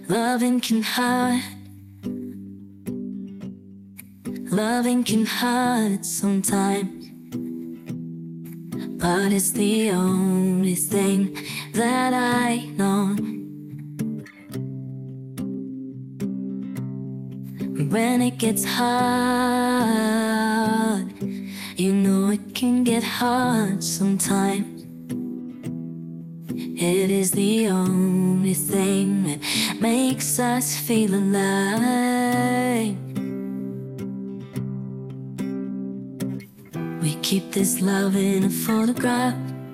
Loving can hurt. Loving can hurt sometimes, but it's the only thing that I know. When it gets hard, you know it can get hard sometimes. It is the only thing that makes us feel alive. We keep this love in a photograph.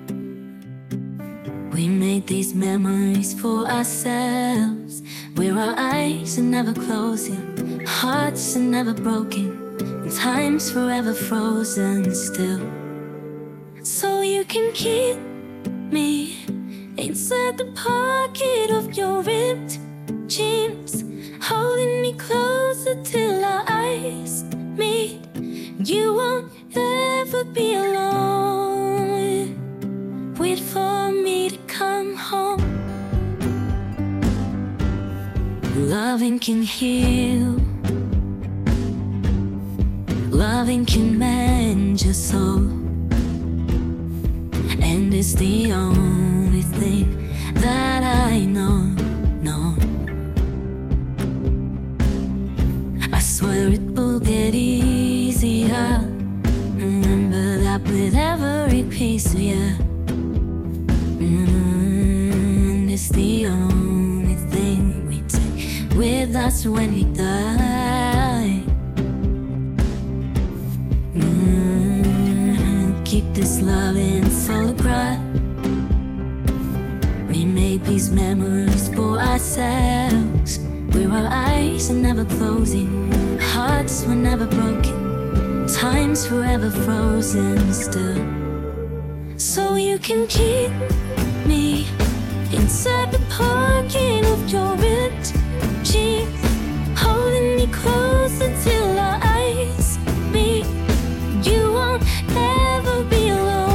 We made these memories for ourselves, where our eyes are never closing, hearts are never broken, and time's forever frozen still. So you can keep me inside the pocket of your ripped jeans, holding me closer till our eyes meet. You won't ever be alone. Wait for me to come home. Loving can heal. Loving can mend your soul, and it's the only thing that I know. I swear it will get easier. Remember that with every piece of you. And it's the only thing we take with us when we die. Keep this love in photograph. We made these memories for ourselves, where our eyes are never closing, hearts were never broken, time's forever frozen still. So you can keep me inside the pocket of your ripped jeans, holding me closer till our eyes meet. You won't ever be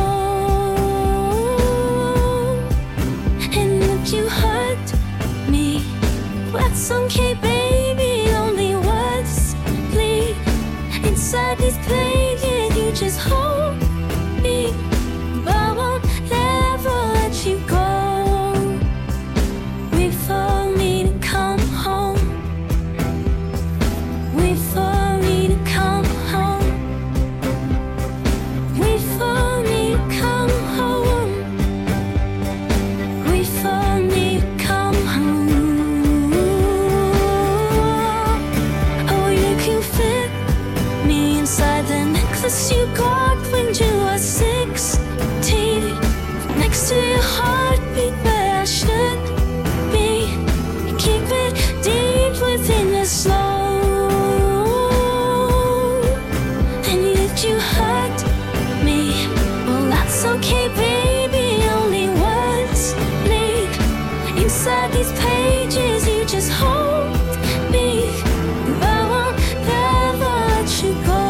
alone. And if you hurt me, that's okay, baby. Only words bleed inside these pages. You just hold me, but I won't ever let you go. Wait for me to come home. Wait for me to come home. Wait for me to come home. Wait for me to come home. Oh, you can fit me inside the necklace you got when you were 16, next to your heartbeat where I should be. Keep it deep within your soul. And if you hurt me, well, that's okay, baby. Only words bleed inside these pages. You just hold me, but I won't ever let you go.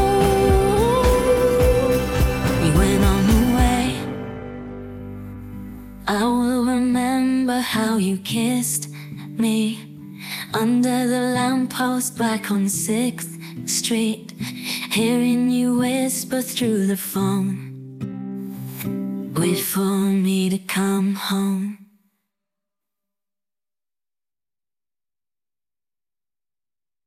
We went on the way. I will remember how you kissed me under the lamppost back on 6th Street, hearing you whisper through the phone. Wait for me to come home.